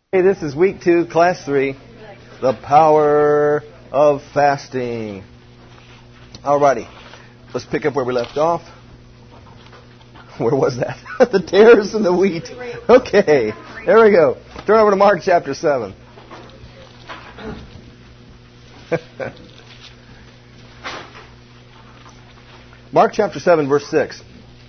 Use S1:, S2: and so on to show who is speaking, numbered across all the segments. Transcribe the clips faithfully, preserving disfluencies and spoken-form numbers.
S1: Hey, this is week two, class three, the power of fasting. Alrighty, let's pick up where we left off. Where was that? The tares and the wheat. Okay, there we go. Turn over to Mark chapter seven. Mark chapter seven, verse six.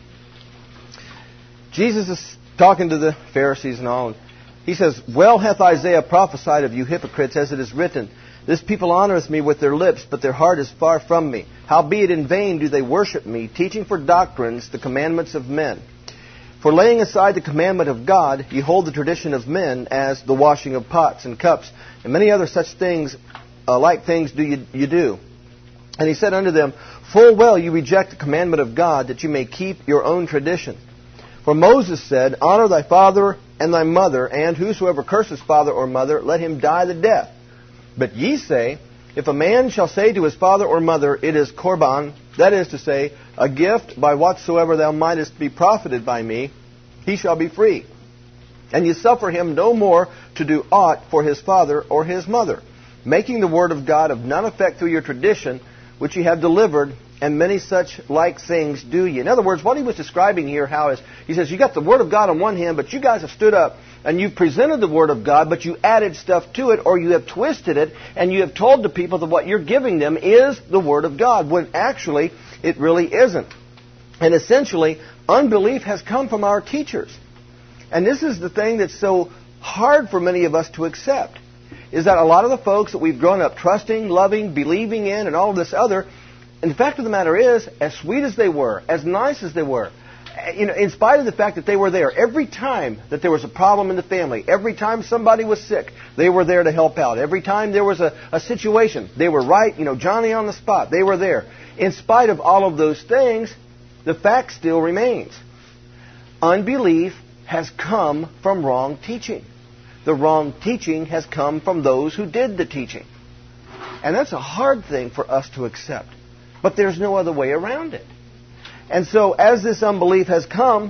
S1: Jesus is talking to the Pharisees and all. He says, "Well hath Isaiah prophesied of you hypocrites, as it is written, This people honoreth me with their lips, but their heart is far from me. Howbeit in vain do they worship me, teaching for doctrines the commandments of men. For laying aside the commandment of God, ye hold the tradition of men, as the washing of pots and cups, and many other such things, uh, like things do you, you do. And he said unto them, Full well you reject the commandment of God, that you may keep your own tradition. For Moses said, Honor thy father and thy mother, and whosoever curses father or mother, let him die the death. But ye say, If a man shall say to his father or mother, It is Korban, that is to say, a gift by whatsoever thou mightest be profited by me, he shall be free. And ye suffer him no more to do aught for his father or his mother, making the word of God of none effect through your tradition, which ye have delivered, and many such like things do ye." In other words, what he was describing here, how is, he says, you got the Word of God on one hand, but you guys have stood up and you've presented the Word of God, but you added stuff to it, or you have twisted it, and you have told the people that what you're giving them is the Word of God, when actually it really isn't. And essentially, unbelief has come from our teachers. And this is the thing that's so hard for many of us to accept, is that a lot of the folks that we've grown up trusting, loving, believing in, and all of this other, and the fact of the matter is, as sweet as they were, as nice as they were, you know, in spite of the fact that they were there, every time that there was a problem in the family, every time somebody was sick, they were there to help out. Every time there was a, a situation, they were right, you know, Johnny on the spot, they were there. In spite of all of those things, the fact still remains. Unbelief has come from wrong teaching. The wrong teaching has come from those who did the teaching. And that's a hard thing for us to accept. But there's no other way around it. And so as this unbelief has come,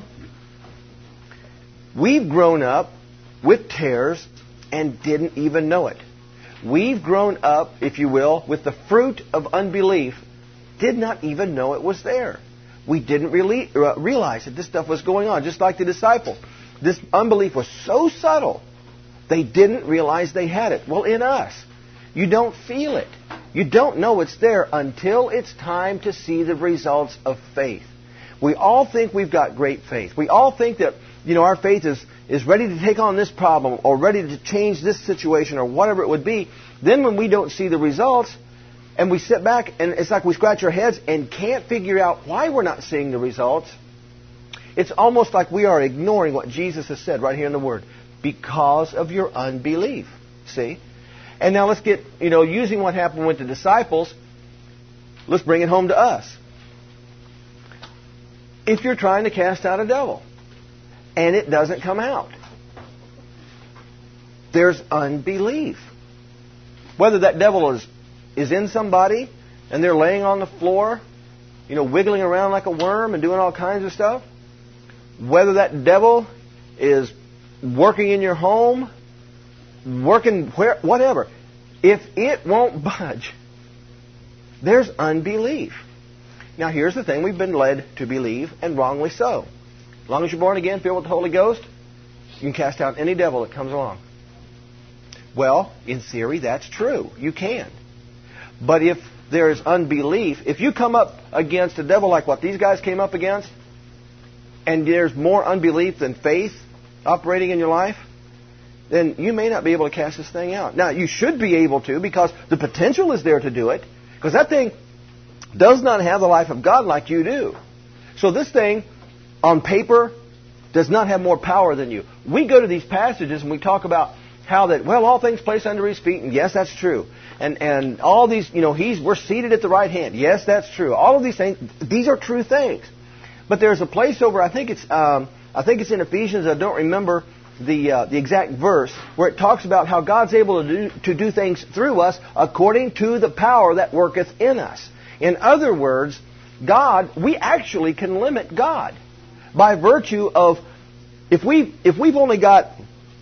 S1: we've grown up with tares and didn't even know it. We've grown up, if you will, with the fruit of unbelief, did not even know it was there. We didn't really uh, realize that this stuff was going on, just like the disciples. This unbelief was so subtle, they didn't realize they had it. Well, in us, you don't feel it. You don't know it's there until it's time to see the results of faith. We all think we've got great faith. We all think that, you know, our faith is, is ready to take on this problem or ready to change this situation or whatever it would be. Then when we don't see the results and we sit back and it's like we scratch our heads and can't figure out why we're not seeing the results, it's almost like we are ignoring what Jesus has said right here in the Word. Because of your unbelief. See? And now let's get, you know, using what happened with the disciples, let's bring it home to us. If you're trying to cast out a devil and it doesn't come out, there's unbelief. Whether that devil is, is in somebody and they're laying on the floor, you know, wiggling around like a worm and doing all kinds of stuff. Whether that devil is working in your home, working where, whatever. If it won't budge, there's unbelief. Now here's the thing, we've been led to believe, and wrongly so. As long as you're born again, filled with the Holy Ghost, you can cast out any devil that comes along. Well, in theory, that's true. You can. But if there's unbelief, if you come up against a devil like what these guys came up against, and there's more unbelief than faith operating in your life, then you may not be able to cast this thing out. Now, you should be able to, because the potential is there to do it, because that thing does not have the life of God like you do. So this thing, on paper, does not have more power than you. We go to these passages and we talk about how that, well, all things placed under His feet, and yes, that's true. And and all these, you know, He's we're seated at the right hand. Yes, that's true. All of these things, these are true things. But there's a place over, I think it's um, I think it's in Ephesians, I don't remember the uh, the exact verse, where it talks about how God's able to do, to do things through us according to the power that worketh in us. In other words, God, we actually can limit God by virtue of, if we if we've only got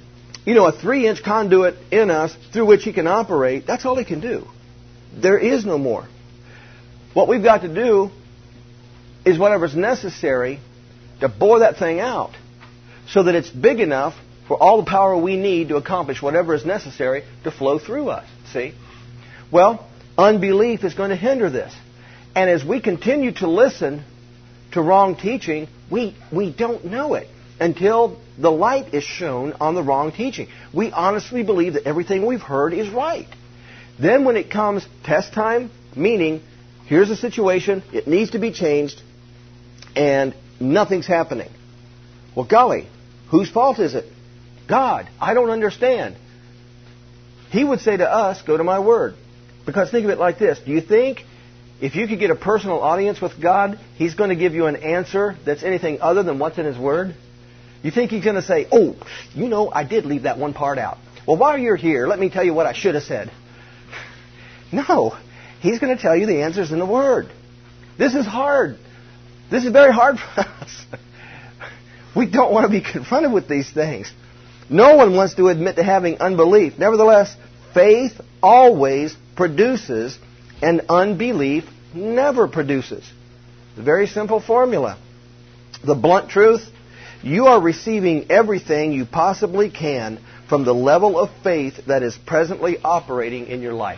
S1: you know, a three-inch conduit in us through which He can operate. That's all He can do. There is no more. What we've got to do is whatever's necessary to bore that thing out so that it's big enough for all the power we need to accomplish whatever is necessary to flow through us. See? Well, unbelief is going to hinder this. And as we continue to listen to wrong teaching, we, we don't know it until the light is shown on the wrong teaching. We honestly believe that everything we've heard is right. Then when it comes test time, meaning here's a situation, it needs to be changed, and nothing's happening. Well, golly, whose fault is it? God. I don't understand. He would say to us, go to my word. Because think of it like this. Do you think if you could get a personal audience with God, He's going to give you an answer that's anything other than what's in His word? You think He's going to say, oh, you know, I did leave that one part out. Well, while you're here, let me tell you what I should have said. No. He's going to tell you the answers in the Word. This is hard. This is very hard for us. We don't want to be confronted with these things. No one wants to admit to having unbelief. Nevertheless, faith always produces, and unbelief never produces. It's a very simple formula. The blunt truth, you are receiving everything you possibly can from the level of faith that is presently operating in your life.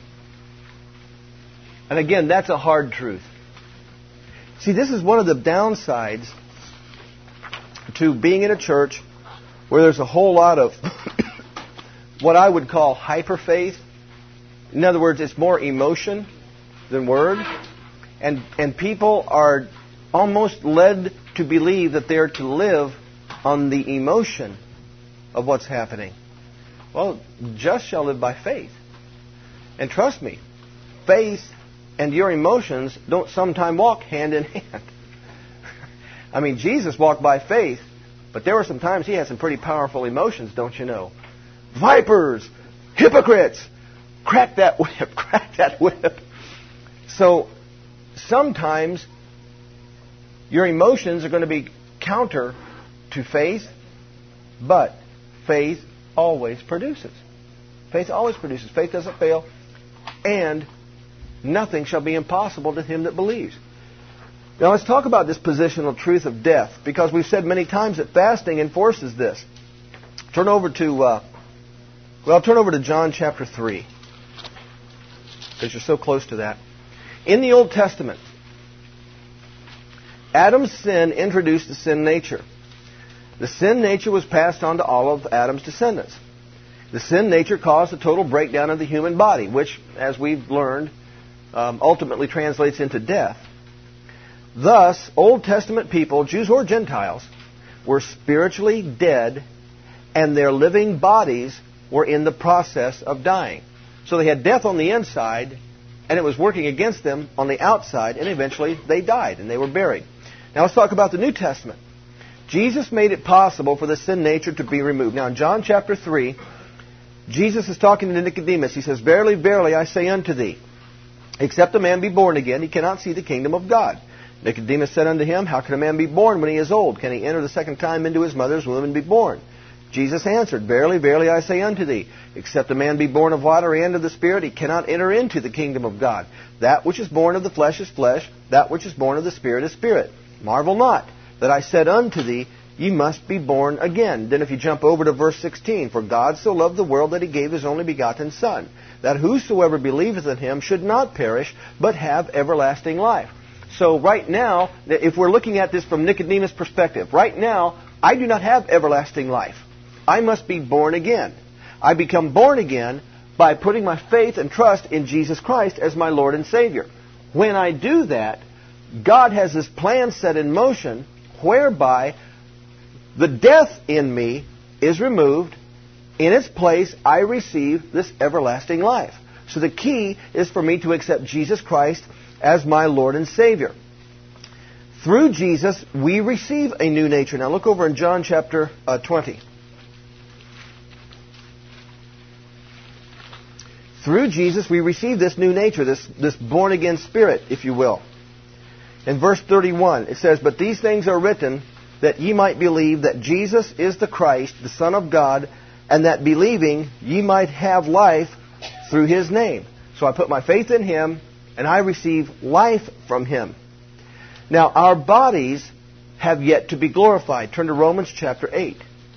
S1: And again, that's a hard truth. See, this is one of the downsides to being in a church where there's a whole lot of what I would call hyper faith. In other words, it's more emotion than word. And, and people are almost led to believe that they're to live on the emotion of what's happening. Well, just shall live by faith. And trust me, faith and your emotions don't sometime walk hand in hand. I mean, Jesus walked by faith, but there were some times He had some pretty powerful emotions, don't you know? Vipers, hypocrites, crack that whip, crack that whip. So sometimes your emotions are going to be counter to faith, but faith always produces. Faith always produces. Faith doesn't fail. And nothing shall be impossible to him that believes. Now let's talk about this positional truth of death, because we've said many times that fasting enforces this. Turn over to, uh, well, turn over to John chapter three, because you're so close to that. In the Old Testament, Adam's sin introduced the sin nature. The sin nature was passed on to all of Adam's descendants. The sin nature caused a total breakdown of the human body, which, as we've learned, um, ultimately translates into death. Thus, Old Testament people, Jews or Gentiles, were spiritually dead, and their living bodies were in the process of dying. So they had death on the inside, and it was working against them on the outside, and eventually they died, and they were buried. Now let's talk about the New Testament. Jesus made it possible for the sin nature to be removed. Now in John chapter three, Jesus is talking to Nicodemus. He says, Verily, verily, I say unto thee, except a man be born again, he cannot see the kingdom of God. Nicodemus said unto him, How can a man be born when he is old? Can he enter the second time into his mother's womb and be born? Jesus answered, Verily, verily, I say unto thee, except a man be born of water and of the Spirit, he cannot enter into the kingdom of God. That which is born of the flesh is flesh, that which is born of the Spirit is spirit. Marvel not that I said unto thee, Ye must be born again. Then if you jump over to verse sixteen, For God so loved the world that he gave his only begotten Son, that whosoever believeth in him should not perish, but have everlasting life. So right now, if we're looking at this from Nicodemus' perspective, right now, I do not have everlasting life. I must be born again. I become born again by putting my faith and trust in Jesus Christ as my Lord and Savior. When I do that, God has this plan set in motion whereby the death in me is removed. In its place, I receive this everlasting life. So the key is for me to accept Jesus Christ as my Lord and Savior. Through Jesus, we receive a new nature. Now look over in John chapter uh, twenty. Through Jesus, we receive this new nature, this, this born-again spirit, if you will. In verse thirty-one, it says, But these things are written, that ye might believe that Jesus is the Christ, the Son of God, and that believing ye might have life through His name. So I put my faith in Him, and I receive life from Him. Now, our bodies have yet to be glorified. Turn to Romans chapter eight.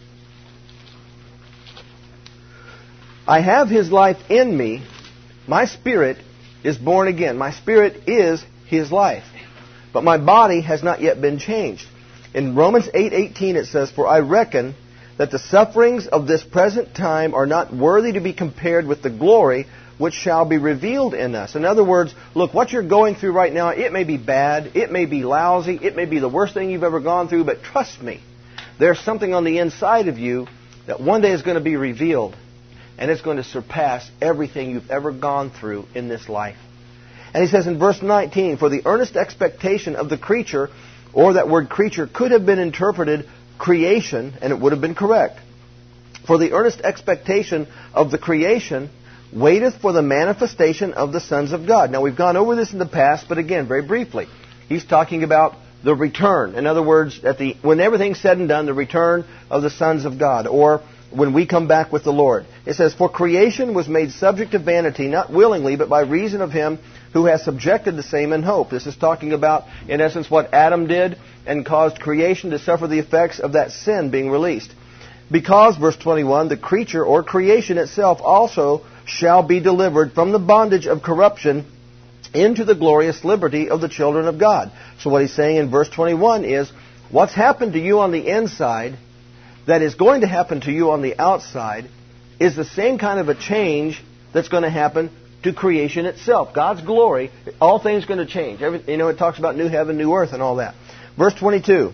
S1: I have His life in me. My spirit is born again. My spirit is His life. But my body has not yet been changed. In Romans eight eighteen it says, For I reckon that the sufferings of this present time are not worthy to be compared with the glory which shall be revealed in us. In other words, look, what you're going through right now, it may be bad, it may be lousy, it may be the worst thing you've ever gone through, but trust me, there's something on the inside of you that one day is going to be revealed, and it's going to surpass everything you've ever gone through in this life. And he says in verse nineteen, For the earnest expectation of the creature, or that word creature could have been interpreted creation, and it would have been correct. For the earnest expectation of the creation waiteth for the manifestation of the sons of God. Now, we've gone over this in the past, but again, very briefly. He's talking about the return. In other words, at the when everything's said and done, the return of the sons of God, or when we come back with the Lord. It says, For creation was made subject to vanity, not willingly, but by reason of Him who has subjected the same in hope. This is talking about, in essence, what Adam did and caused creation to suffer the effects of that sin being released. Because, verse twenty-one, the creature or creation itself also shall be delivered from the bondage of corruption into the glorious liberty of the children of God. So what he's saying in verse twenty-one is, what's happened to you on the inside that is going to happen to you on the outside is the same kind of a change that's going to happen to creation itself. God's glory, all things are going to change. Every, you know, it talks about new heaven, new earth, and all that. Verse twenty-two,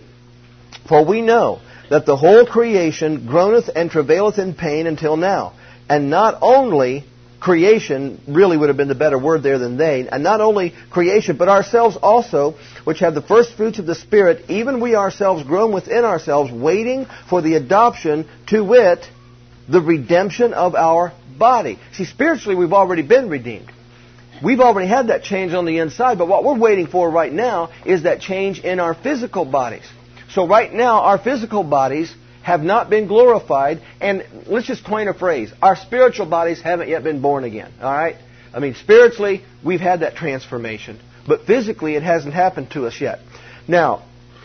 S1: For we know that the whole creation groaneth and travaileth in pain until now. And not only creation, really would have been the better word there than they, and not only creation, but ourselves also, which have the first fruits of the Spirit, even we ourselves groan within ourselves, waiting for the adoption, to wit, the redemption of our body. See, spiritually we've already been redeemed. We've already had that change on the inside, but what we're waiting for right now is that change in our physical bodies. So right now, our physical bodies have not been glorified, and let's just coin a phrase. Our spiritual bodies haven't yet been born again. All right? I mean, spiritually, we've had that transformation, but physically it hasn't happened to us yet. Now,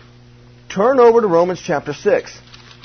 S1: turn over to Romans chapter six.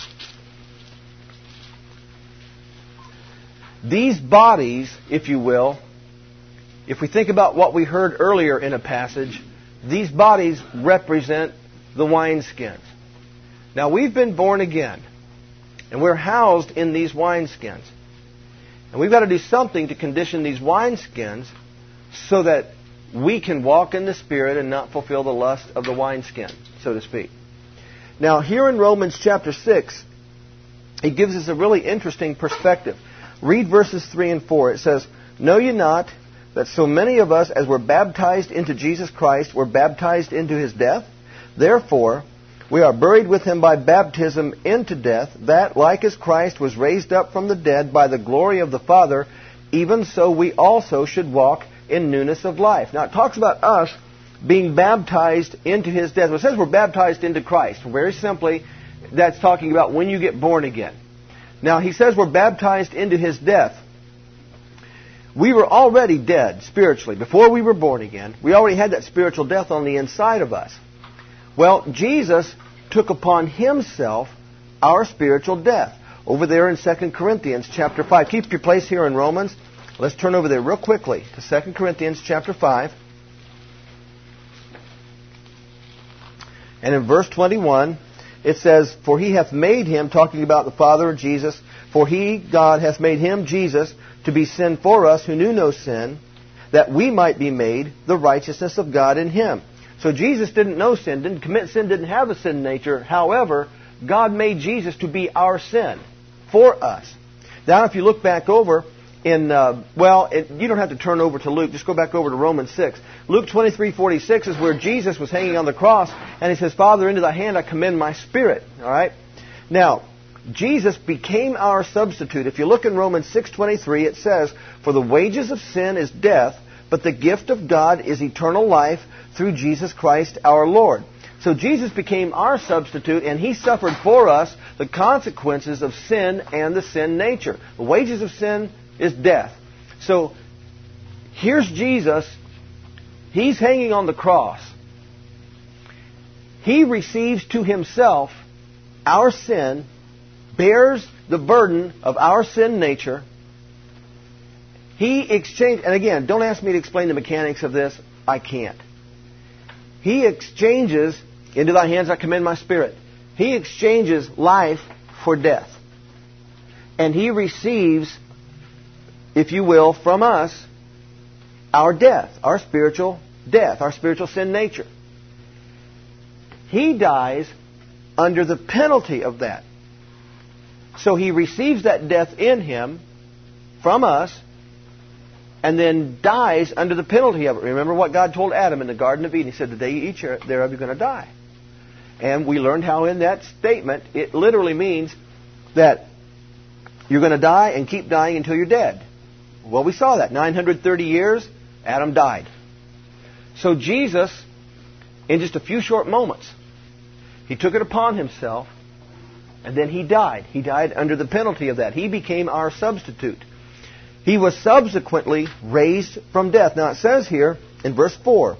S1: These bodies, if you will, if we think about what we heard earlier in a passage, these bodies represent the wineskins. Now, we've been born again, and we're housed in these wineskins. And we've got to do something to condition these wineskins so that we can walk in the Spirit and not fulfill the lust of the wineskin, so to speak. Now, here in Romans chapter six, it gives us a really interesting perspective. Read verses three and four. It says, Know ye not that so many of us as were baptized into Jesus Christ were baptized into His death? Therefore, we are buried with Him by baptism into death, that, like as Christ was raised up from the dead by the glory of the Father, even so we also should walk in newness of life. Now, it talks about us being baptized into His death. Well, it says we're baptized into Christ. Very simply, that's talking about when you get born again. Now, he says we're baptized into His death. We were already dead spiritually. Before we were born again, we already had that spiritual death on the inside of us. Well, Jesus took upon Himself our spiritual death. Over there in Second Corinthians chapter five. Keep your place here in Romans. Let's turn over there real quickly to Second Corinthians chapter five. And in verse twenty-one, it says, For He hath made Him, talking about the Father, Jesus, For He, God, hath made Him, Jesus, to be sin for us who knew no sin, that we might be made the righteousness of God in Him. So Jesus didn't know sin, didn't commit sin, didn't have a sin nature. However, God made Jesus to be our sin for us. Now, if you look back over in, uh, well, it, you don't have to turn over to Luke. Just go back over to Romans six. Luke twenty-three forty-six is where Jesus was hanging on the cross, and He says, Father, into Thy hand I commend my spirit. All right? Now, Jesus became our substitute. If you look in Romans six twenty-three, it says, For the wages of sin is death, but the gift of God is eternal life through Jesus Christ our Lord. So Jesus became our substitute, and He suffered for us the consequences of sin and the sin nature. The wages of sin is death. So here's Jesus. He's hanging on the cross. He receives to Himself our sin, bears the burden of our sin nature. He exchanged, and again, don't ask me to explain the mechanics of this. I can't. He exchanges, into thy hands I commend my spirit. He exchanges life for death. And He receives, if you will, from us, our death, our spiritual death, our spiritual sin nature. He dies under the penalty of that. So He receives that death in Him from us, and then dies under the penalty of it. Remember what God told Adam in the Garden of Eden. He said, the day you eat thereof, you're going to die. And we learned how in that statement, it literally means that you're going to die and keep dying until you're dead. Well, we saw that. nine hundred thirty years, Adam died. So Jesus, in just a few short moments, He took it upon Himself, and then He died. He died under the penalty of that. He became our substitute. He was subsequently raised from death. Now it says here in verse four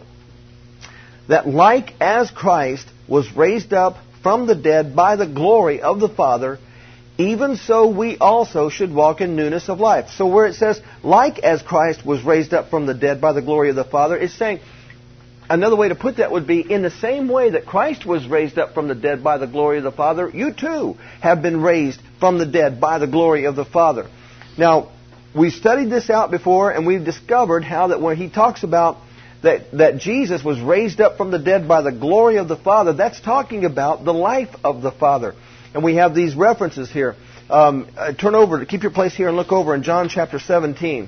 S1: that like as Christ was raised up from the dead by the glory of the Father, even so we also should walk in newness of life. So where it says, like as Christ was raised up from the dead by the glory of the Father, it's saying, another way to put that would be, in the same way that Christ was raised up from the dead by the glory of the Father, you too have been raised from the dead by the glory of the Father. Now, we studied this out before, and we've discovered how that when He talks about that, that Jesus was raised up from the dead by the glory of the Father, that's talking about the life of the Father. And we have these references here. Um, uh, turn over, keep your place here and look over in John chapter seventeen.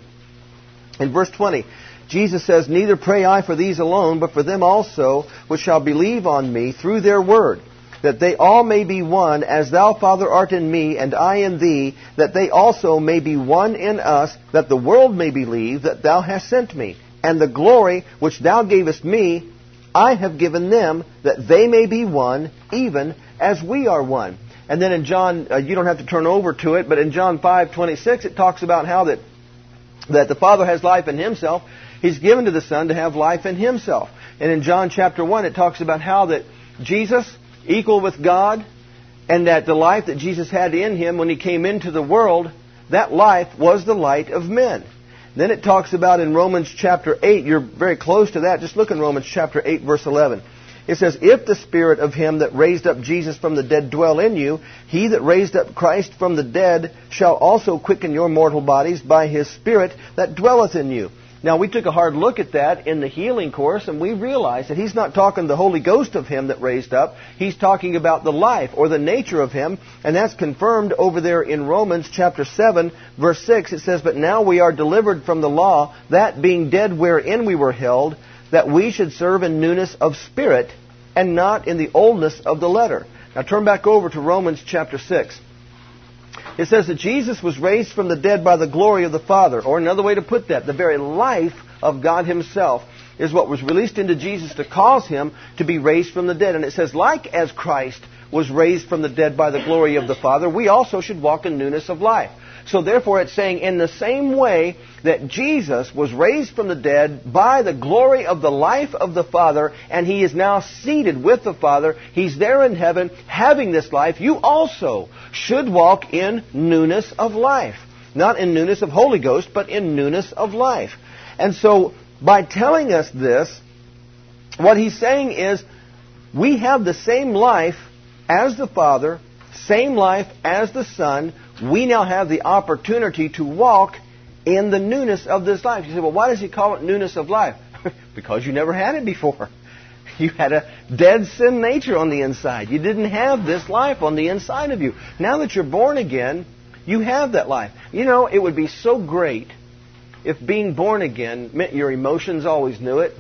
S1: In verse twenty, Jesus says, neither pray I for these alone, but for them also which shall believe on me through their word, that they all may be one, as thou, Father, art in me, and I in thee, that they also may be one in us, that the world may believe that thou hast sent me. And the glory which thou gavest me, I have given them, that they may be one, even as we are one. And then in John, uh, you don't have to turn over to it, but in John five twenty-six, it talks about how that, that the Father has life in Himself. He's given to the Son to have life in Himself. And in John chapter one, it talks about how that Jesus, equal with God, and that the life that Jesus had in Him when He came into the world, that life was the light of men. Then it talks about in Romans chapter eight, you're very close to that, just look in Romans chapter eight verse eleven. It says, if the Spirit of Him that raised up Jesus from the dead dwell in you, He that raised up Christ from the dead shall also quicken your mortal bodies by His Spirit that dwelleth in you. Now, we took a hard look at that in the healing course, and we realized that He's not talking the Holy Ghost of Him that raised up. He's talking about the life or the nature of Him, and that's confirmed over there in Romans chapter seven, verse six. It says, but now we are delivered from the law, that being dead wherein we were held, that we should serve in newness of spirit, and not in the oldness of the letter. Now turn back over to Romans chapter six. It says that Jesus was raised from the dead by the glory of the Father. Or another way to put that, the very life of God Himself is what was released into Jesus to cause Him to be raised from the dead. And it says, like as Christ was raised from the dead by the glory of the Father, we also should walk in newness of life. So therefore it's saying, in the same way that Jesus was raised from the dead by the glory of the life of the Father, and He is now seated with the Father, He's there in heaven having this life, you also should walk in newness of life. Not in newness of Holy Ghost, but in newness of life. And so, by telling us this, what He's saying is, we have the same life as the Father, same life as the Son. We now have the opportunity to walk in the newness of this life. You say, well, why does He call it newness of life? Because you never had it before. You had a dead sin nature on the inside. You didn't have this life on the inside of you. Now that you're born again, you have that life. You know, it would be so great if being born again meant your emotions always knew it.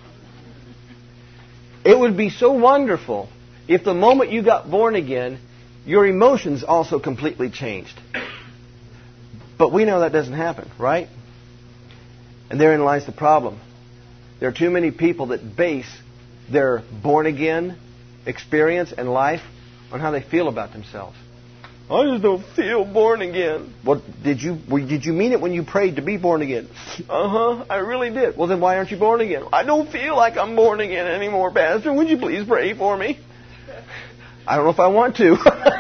S1: It would be so wonderful if the moment you got born again, your emotions also completely changed. But we know that doesn't happen, right? And therein lies the problem. There are too many people that base their born again experience and life on how they feel about themselves. I just don't feel born again. Well, did you did you mean it when you prayed to be born again? Uh-huh, I really did. Well, then why aren't you born again? I don't feel like I'm born again anymore, Pastor. Would you please pray for me? I don't know if I want to.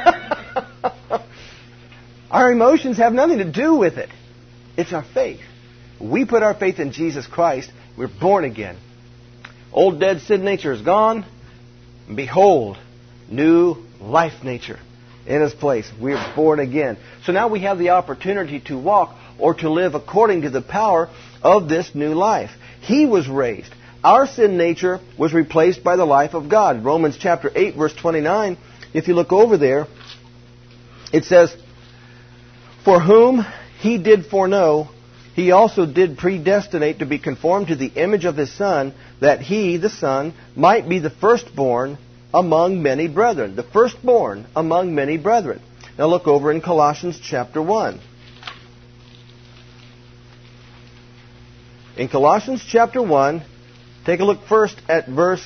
S1: Our emotions have nothing to do with it. It's our faith. We put our faith in Jesus Christ. We're born again. Old dead sin nature is gone. Behold, new life nature in its place. We're born again. So now we have the opportunity to walk or to live according to the power of this new life. He was raised. Our sin nature was replaced by the life of God. Romans chapter eight, verse twenty-nine, if you look over there, it says, for whom he did foreknow, he also did predestinate to be conformed to the image of his Son, that he, the Son, might be the firstborn among many brethren. The firstborn among many brethren. Now look over in Colossians chapter one. In Colossians chapter one, take a look first at verse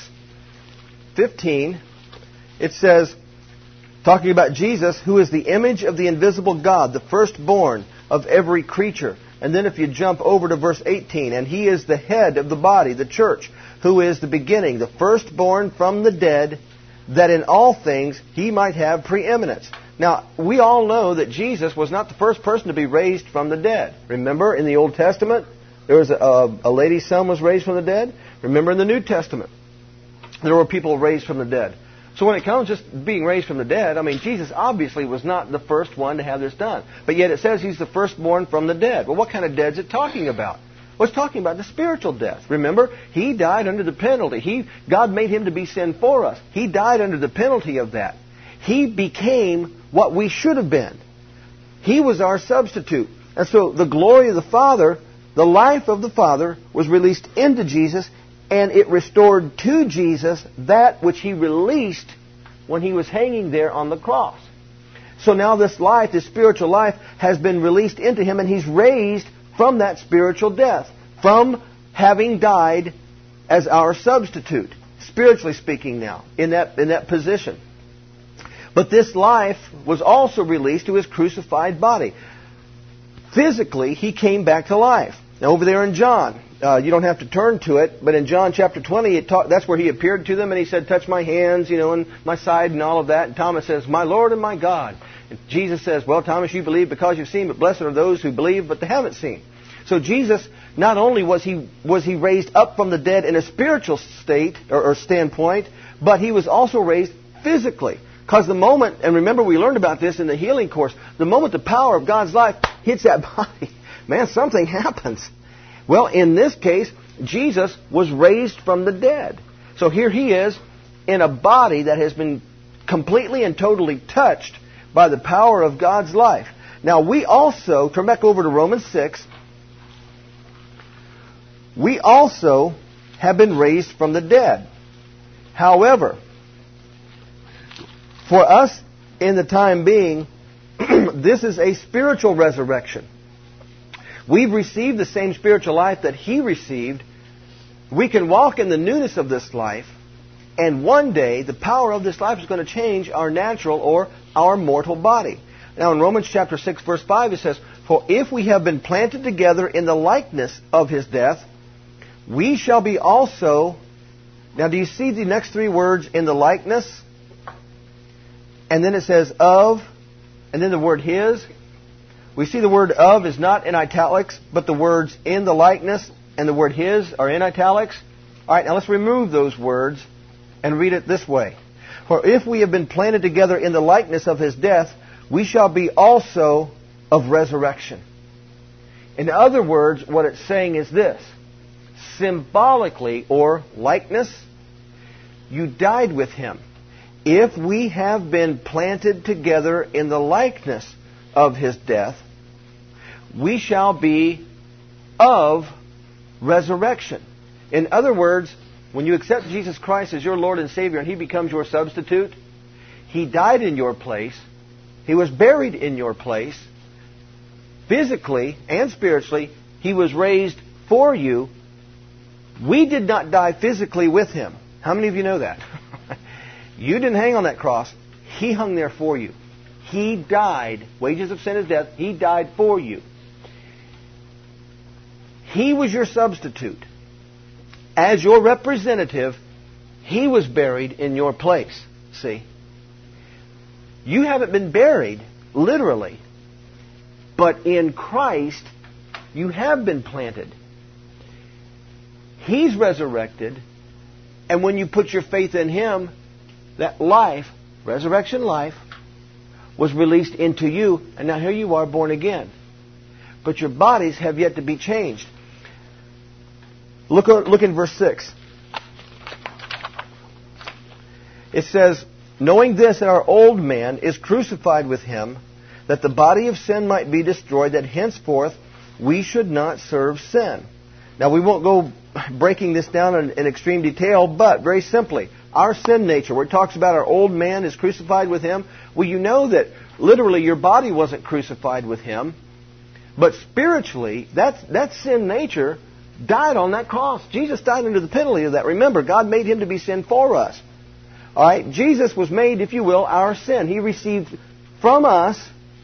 S1: fifteen. It says, talking about Jesus, who is the image of the invisible God, the firstborn of every creature. And then if you jump over to verse eighteen, and he is the head of the body, the church, who is the beginning, the firstborn from the dead, that in all things he might have preeminence. Now, we all know that Jesus was not the first person to be raised from the dead. Remember, in the Old Testament, there was a, a lady's son was raised from the dead. Remember, in the New Testament, there were people raised from the dead. So when it comes to just being raised from the dead, I mean, Jesus obviously was not the first one to have this done. But yet it says he's the firstborn from the dead. Well, what kind of dead is it talking about? Well, it's talking about the spiritual death. Remember, he died under the penalty. He, God made him to be sin for us. He died under the penalty of that. He became what we should have been. He was our substitute. And so the glory of the Father, the life of the Father, was released into Jesus, and it restored to Jesus that which he released when he was hanging there on the cross. So now this life, this spiritual life, has been released into him, and he's raised from that spiritual death, from having died as our substitute, spiritually speaking now, in that, in that position. But this life was also released to his crucified body. Physically, he came back to life. Now over there in John, uh, you don't have to turn to it, but in John chapter twenty, it talk, that's where he appeared to them, and he said, touch my hands, you know, and my side and all of that. And Thomas says, my Lord and my God. And Jesus says, well, Thomas, you believe because you've seen, but blessed are those who believe, but they haven't seen. So Jesus, not only was he was he raised up from the dead in a spiritual state or, or standpoint, but he was also raised physically. Because the moment, and remember we learned about this in the healing course, the moment the power of God's life hits that body, man, something happens. Well, in this case, Jesus was raised from the dead. So here he is in a body that has been completely and totally touched by the power of God's life. Now we also, turn back over to Romans six, we also have been raised from the dead. However, for us in the time being, this is a spiritual resurrection. We've received the same spiritual life that he received. We can walk in the newness of this life, and one day the power of this life is going to change our natural or our mortal body. Now in Romans chapter six, verse five, it says, for if we have been planted together in the likeness of his death, we shall be also... Now do you see the next three words in the likeness? And then it says of, and then the word his. We see the word of is not in italics, but the words in the likeness and the word his are in italics. All right, now let's remove those words and read it this way. For if we have been planted together in the likeness of his death, we shall be also of resurrection. In other words, what it's saying is this. Symbolically, or likeness, you died with him. If we have been planted together in the likeness of his death, we shall be of resurrection. In other words, when you accept Jesus Christ as your Lord and Savior and he becomes your substitute, he died in your place, he was buried in your place, physically and spiritually, he was raised for you. We did not die physically with him. How many of you know that? You didn't hang on that cross. He hung there for you. He died. Wages of sin is death. He died for you. He was your substitute. As your representative, He was buried in your place. See? You haven't been buried, literally. But in Christ, you have been planted. He's resurrected. And when you put your faith in Him, that life, resurrection life, was released into you. And now here you are, born again. But your bodies have yet to be changed. Look, look in verse six. It says, knowing this, that our old man is crucified with Him, that the body of sin might be destroyed, that henceforth we should not serve sin. Now, we won't go breaking this down in, in extreme detail, but very simply, our sin nature, where it talks about our old man is crucified with Him, well, you know that literally your body wasn't crucified with Him, but spiritually, that, that sin nature died on that cross. Jesus died under the penalty of that. Remember, God made Him to be sin for us. All right? Jesus was made, if you will, our sin. He received from us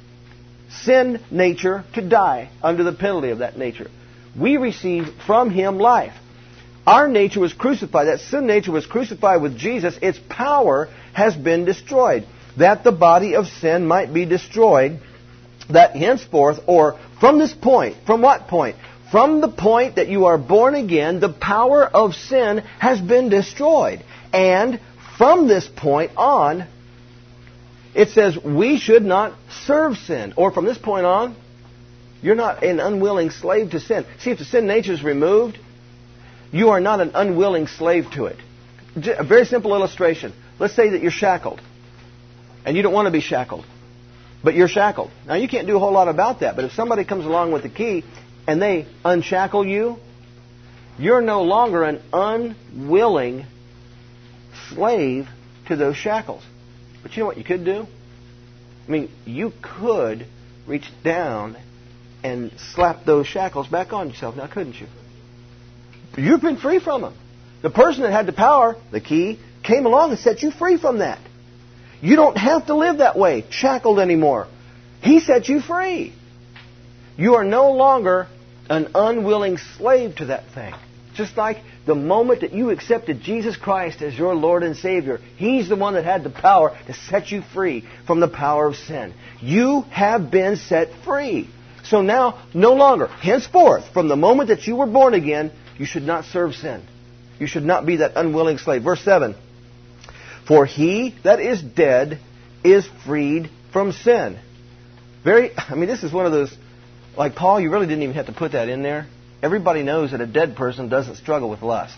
S1: sin nature to die under the penalty of that nature. We received from Him life. Our nature was crucified. That sin nature was crucified with Jesus. Its power has been destroyed. That the body of sin might be destroyed. That henceforth, or from this point, from what point? From the point that you are born again, the power of sin has been destroyed. And from this point on, it says we should not serve sin. Or from this point on, you're not an unwilling slave to sin. See, if the sin nature is removed, you are not an unwilling slave to it. A very simple illustration. Let's say that you're shackled. And you don't want to be shackled. But you're shackled. Now, you can't do a whole lot about that. But if somebody comes along with the key and they unshackle you, you're no longer an unwilling slave to those shackles. But you know what you could do? I mean, you could reach down and slap those shackles back on yourself, now couldn't you? You've been free from them. The person that had the power, the key, came along and set you free from that. You don't have to live that way, shackled anymore. He set you free. You are no longer an unwilling slave to that thing. Just like the moment that you accepted Jesus Christ as your Lord and Savior, He's the one that had the power to set you free from the power of sin. You have been set free. So now, no longer, henceforth, from the moment that you were born again, you should not serve sin. You should not be that unwilling slave. Verse seven. For he that is dead is freed from sin. Very, I mean, this is one of those, like Paul, you really didn't even have to put that in there. Everybody knows that a dead person doesn't struggle with lust.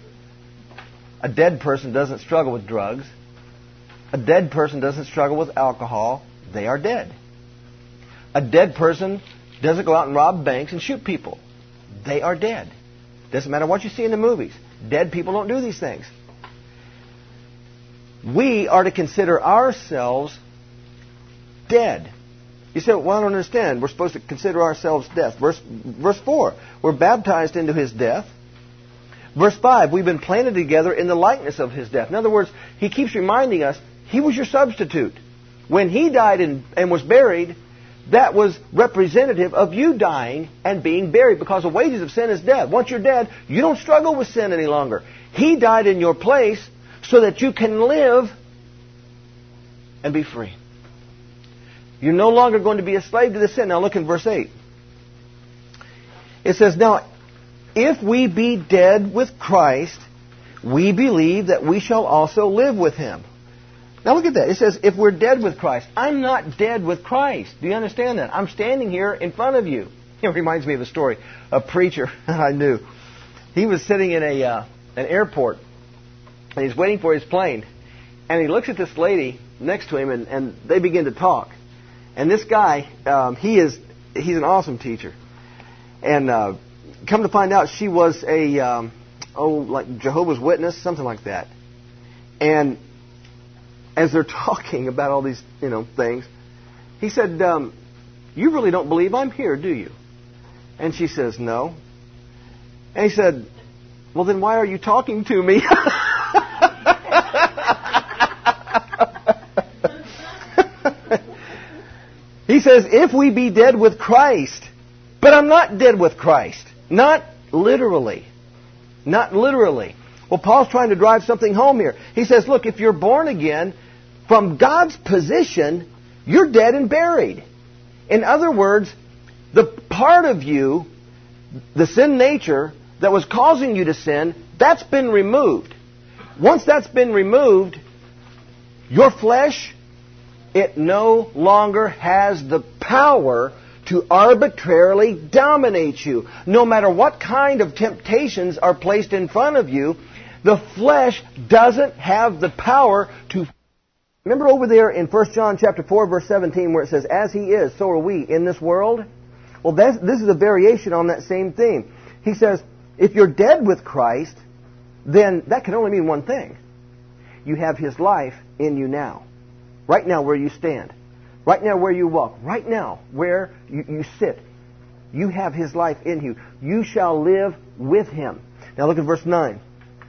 S1: A dead person doesn't struggle with drugs. A dead person doesn't struggle with alcohol. They are dead. A dead person doesn't go out and rob banks and shoot people. They are dead. Doesn't matter what you see in the movies. Dead people don't do these things. We are to consider ourselves dead. You say, well, I don't understand. We're supposed to consider ourselves death. Verse, verse four, we're baptized into His death. Verse five, we've been planted together in the likeness of His death. In other words, He keeps reminding us, He was your substitute. When He died and, and was buried, that was representative of you dying and being buried, because the wages of sin is death. Once you're dead, you don't struggle with sin any longer. He died in your place so that you can live and be free. You're no longer going to be a slave to the sin. Now look in verse eight. It says, now, if we be dead with Christ, we believe that we shall also live with Him. Now look at that. It says, if we're dead with Christ. I'm not dead with Christ. Do you understand that? I'm standing here in front of you. It reminds me of a story. A preacher I knew. He was sitting in a uh, an airport, and he's waiting for his plane. And he looks at this lady next to him, and, and they begin to talk. And this guy, um, he is he's an awesome teacher. And uh, come to find out, she was a, um, oh, like Jehovah's Witness, something like that. And as they're talking about all these, you know, things, he said, um, you really don't believe I'm here, do you? And she says, no. And he said, well, then why are you talking to me? He says, if we be dead with Christ. But I'm not dead with Christ. Not literally. Not literally. Well, Paul's trying to drive something home here. He says, look, if you're born again, from God's position, you're dead and buried. In other words, the part of you, the sin nature that was causing you to sin, that's been removed. Once that's been removed, your flesh, it no longer has the power to arbitrarily dominate you. No matter what kind of temptations are placed in front of you, the flesh doesn't have the power to... Remember over there in First John chapter four, verse seventeen, where it says, as He is, so are we in this world? Well, that's, this is a variation on that same theme. He says, if you're dead with Christ, then that can only mean one thing. You have His life in you now. Right now where you stand. Right now where you walk. Right now where you, you sit. You have His life in you. You shall live with Him. Now look at verse nine.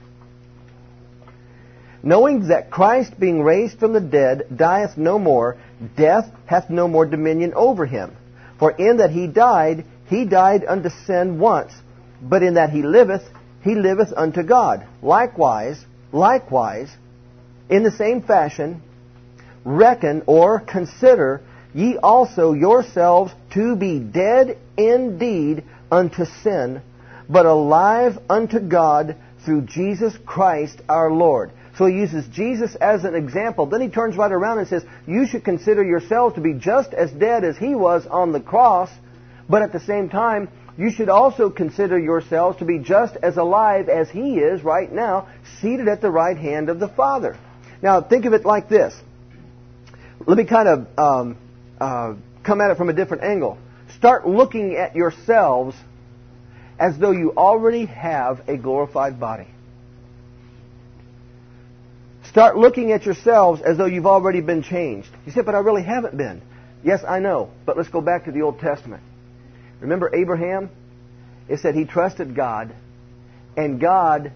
S1: Knowing that Christ, being raised from the dead, dieth no more, death hath no more dominion over Him. For in that He died, He died unto sin once, but in that He liveth, He liveth unto God. Likewise, likewise, in the same fashion, reckon or consider ye also yourselves to be dead indeed unto sin, but alive unto God through Jesus Christ our Lord. So he uses Jesus as an example. Then he turns right around and says, you should consider yourselves to be just as dead as He was on the cross, but at the same time, you should also consider yourselves to be just as alive as He is right now, seated at the right hand of the Father. Now, think of it like this. Let me kind of um, uh, come at it from a different angle. Start looking at yourselves as though you already have a glorified body. Start looking at yourselves as though you've already been changed. You say, but I really haven't been. Yes, I know. But let's go back to the Old Testament. Remember Abraham? It said he trusted God, and God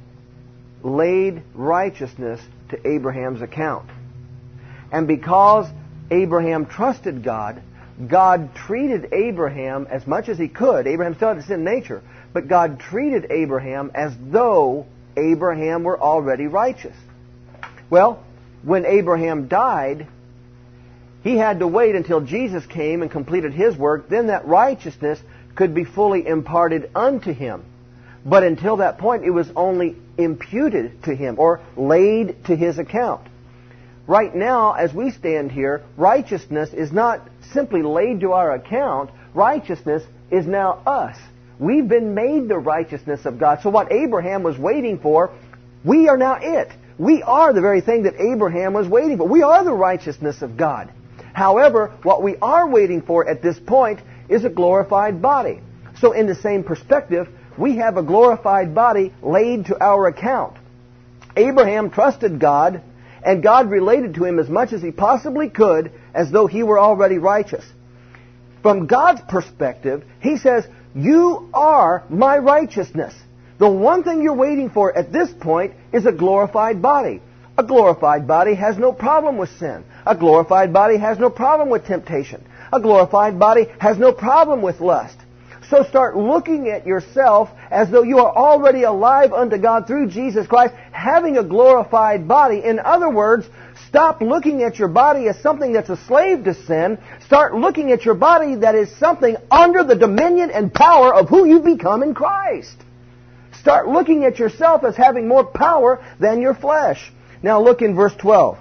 S1: laid righteousness to Abraham's account. And because Abraham trusted God, God treated Abraham as much as He could. Abraham still had a sin nature, but God treated Abraham as though Abraham were already righteous. Well, when Abraham died, he had to wait until Jesus came and completed His work. Then that righteousness could be fully imparted unto him. But until that point, it was only imputed to him or laid to his account. Right now, as we stand here, righteousness is not simply laid to our account. Righteousness is now us. We've been made the righteousness of God. So what Abraham was waiting for, we are now it. We are the very thing that Abraham was waiting for. We are the righteousness of God. However, what we are waiting for at this point is a glorified body. So in the same perspective, we have a glorified body laid to our account. Abraham trusted God, and God related to him as much as He possibly could, as though he were already righteous. From God's perspective, He says, you are my righteousness. The one thing you're waiting for at this point is a glorified body. A glorified body has no problem with sin. A glorified body has no problem with temptation. A glorified body has no problem with lust. So start looking at yourself as though you are already alive unto God through Jesus Christ, having a glorified body. In other words, stop looking at your body as something that's a slave to sin. Start looking at your body that is something under the dominion and power of who you've become in Christ. Start looking at yourself as having more power than your flesh. Now look in verse twelve.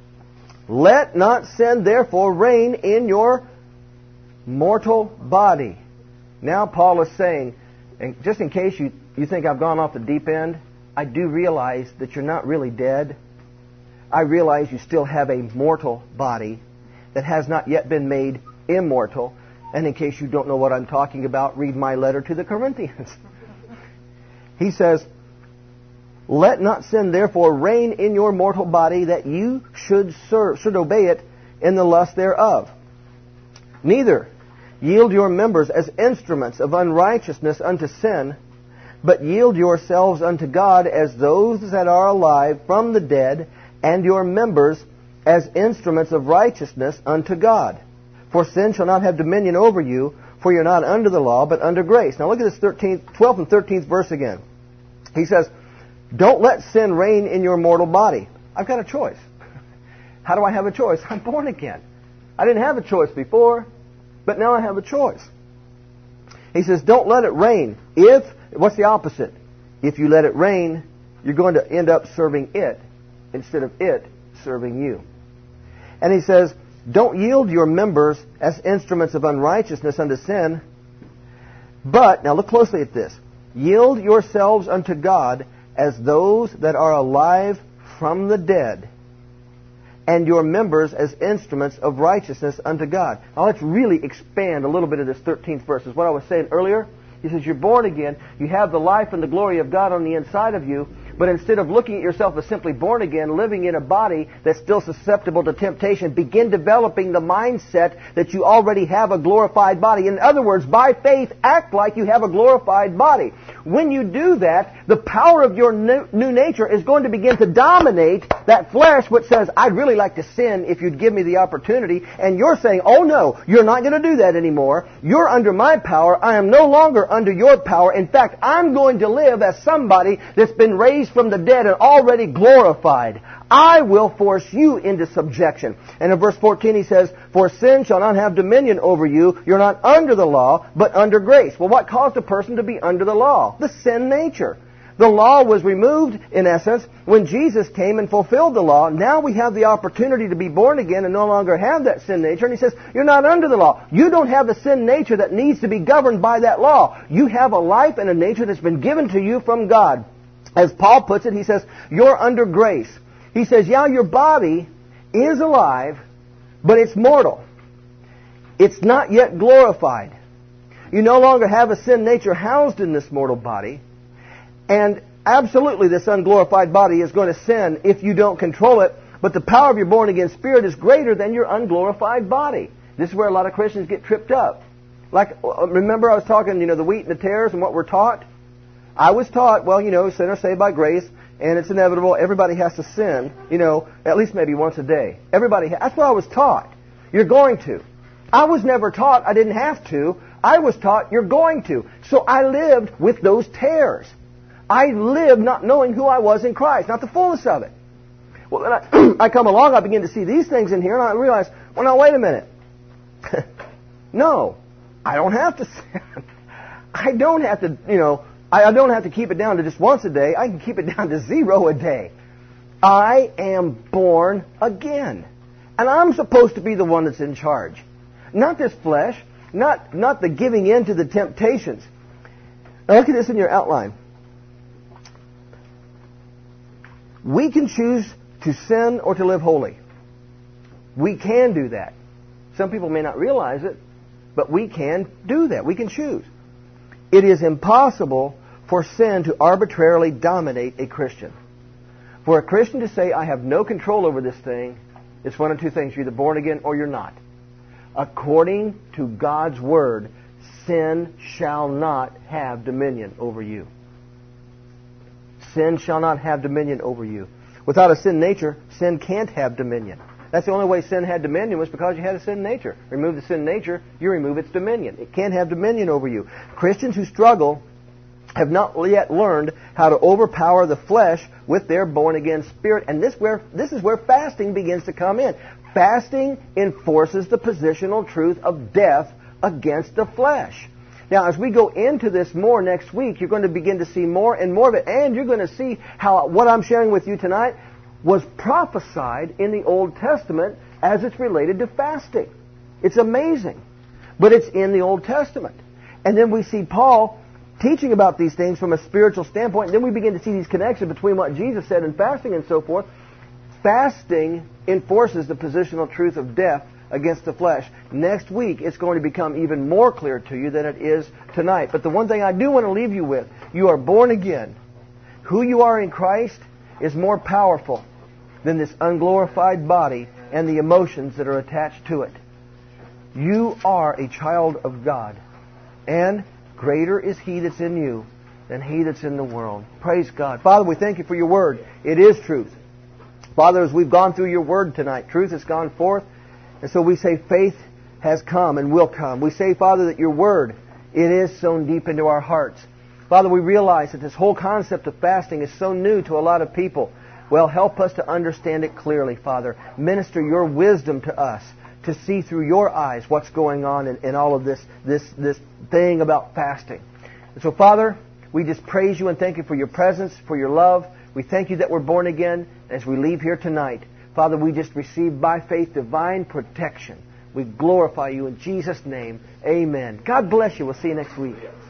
S1: Let not sin therefore reign in your mortal body. Now Paul is saying, and just in case you, you think I've gone off the deep end, I do realize that you're not really dead. I realize you still have a mortal body that has not yet been made immortal. And in case you don't know what I'm talking about, read my letter to the Corinthians. He says, let not sin therefore reign in your mortal body, that you should serve, should obey it in the lust thereof. Neither yield your members as instruments of unrighteousness unto sin, but yield yourselves unto God as those that are alive from the dead, and your members as instruments of righteousness unto God. For sin shall not have dominion over you, for you're not under the law, but under grace. Now look at this thirteenth, twelfth and thirteenth verse again. He says, don't let sin reign in your mortal body. I've got a choice. How do I have a choice? I'm born again. I didn't have a choice before, but now I have a choice. He says, don't let it reign. If, what's the opposite? If you let it reign, you're going to end up serving it instead of it serving you. And he says, don't yield your members as instruments of unrighteousness unto sin, but, now look closely at this, yield yourselves unto God as those that are alive from the dead, and your members as instruments of righteousness unto God. Now let's really expand a little bit of this thirteenth verse. Is what I was saying earlier. He says, you're born again, you have the life and the glory of God on the inside of you, but instead of looking at yourself as simply born again, living in a body that's still susceptible to temptation, begin developing the mindset that you already have a glorified body. In other words, by faith, act like you have a glorified body. When you do that, the power of your new nature is going to begin to dominate that flesh which says, I'd really like to sin if you'd give me the opportunity. And you're saying, oh no, you're not going to do that anymore. You're under my power. I am no longer under your power. In fact, I'm going to live as somebody that's been raised from the dead and already glorified. I will force you into subjection. And in verse fourteen he says, for sin shall not have dominion over you. You're not under the law, but under grace. Well, what caused a person to be under the law? The sin nature. The law was removed, in essence, when Jesus came and fulfilled the law. Now we have the opportunity to be born again and no longer have that sin nature. And he says, you're not under the law. You don't have the sin nature that needs to be governed by that law. You have a life and a nature that's been given to you from God. As Paul puts it, he says, you're under grace. He says, yeah, your body is alive, but it's mortal. It's not yet glorified. You no longer have a sin nature housed in this mortal body. And absolutely this unglorified body is going to sin if you don't control it. But the power of your born-again spirit is greater than your unglorified body. This is where a lot of Christians get tripped up. Like, remember I was talking, you know, the wheat and the tares and what we're taught? I was taught, well, you know, sinners saved by grace, and it's inevitable. Everybody has to sin, you know, at least maybe once a day. Everybody, ha- that's what I was taught. You're going to. I was never taught I didn't have to. I was taught you're going to. So I lived with those tares. I lived not knowing who I was in Christ, not the fullness of it. Well, then I, I come along, I begin to see these things in here, and I realize, well, now, wait a minute. No, I don't have to sin. I don't have to, you know, I don't have to keep it down to just once a day. I can keep it down to zero a day. I am born again. And I'm supposed to be the one that's in charge. Not this flesh. Not, not the giving in to the temptations. Now look at this in your outline. We can choose to sin or to live holy. We can do that. Some people may not realize it, but we can do that. We can choose. It is impossible for sin to arbitrarily dominate a Christian. For a Christian to say, I have no control over this thing, it's one of two things. You're either born again or you're not. According to God's Word, sin shall not have dominion over you. Sin shall not have dominion over you. Without a sin nature, sin can't have dominion. That's the only way sin had dominion was because you had a sin nature. Remove the sin nature, you remove its dominion. It can't have dominion over you. Christians who struggle have not yet learned how to overpower the flesh with their born-again spirit. And this, where, this is where fasting begins to come in. Fasting enforces the positional truth of death against the flesh. Now, as we go into this more next week, you're going to begin to see more and more of it. And you're going to see how what I'm sharing with you tonight was prophesied in the Old Testament as it's related to fasting. It's amazing. But it's in the Old Testament. And then we see Paul teaching about these things from a spiritual standpoint. And then we begin to see these connections between what Jesus said and fasting and so forth. Fasting enforces the positional truth of death against the flesh. Next week, it's going to become even more clear to you than it is tonight. But the one thing I do want to leave you with, you are born again. Who you are in Christ is more powerful than this unglorified body and the emotions that are attached to it. You are a child of God. And greater is He that's in you than he that's in the world. Praise God. Father, we thank you for your word. It is truth. Father, as we've gone through your word tonight, truth has gone forth. And so we say faith has come and will come. We say, Father, that Your Word, it is sown deep into our hearts. Father, we realize that this whole concept of fasting is so new to a lot of people. Well, help us to understand it clearly, Father. Minister Your wisdom to us to see through Your eyes what's going on in, in all of this, this, this thing about fasting. And so, Father, we just praise You and thank You for Your presence, for Your love. We thank You that we're born again. As we leave here tonight, Father, we just receive by faith divine protection. We glorify You in Jesus' name. Amen. God bless you. We'll see you next week.